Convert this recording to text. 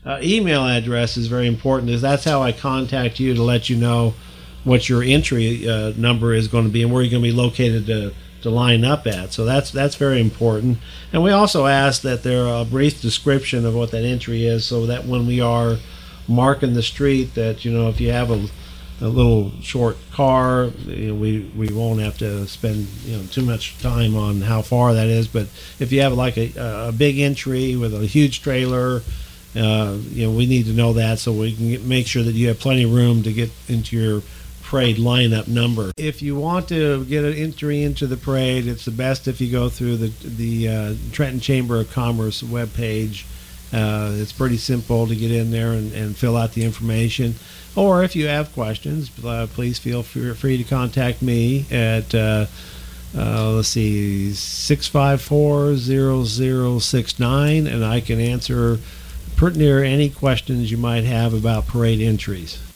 email address is very important, because that's how I contact you to let you know what your entry number is going to be and where you're going to be located to line up at. So that's very important. And we also ask that there a brief description of what that entry is, so that when we are marking the street, that if you have a little short car, we won't have to spend too much time on how far that is. But if you have like a big entry with a huge trailer, we need to know that, so we can make sure that you have plenty of room to get into your parade lineup number. If you want to get an entry into the parade, it's the best if you go through the Trenton Chamber of Commerce webpage. It's pretty simple to get in there and fill out the information. Or if you have questions, please feel free to contact me at 654-0069, and I can answer pretty near any questions you might have about parade entries.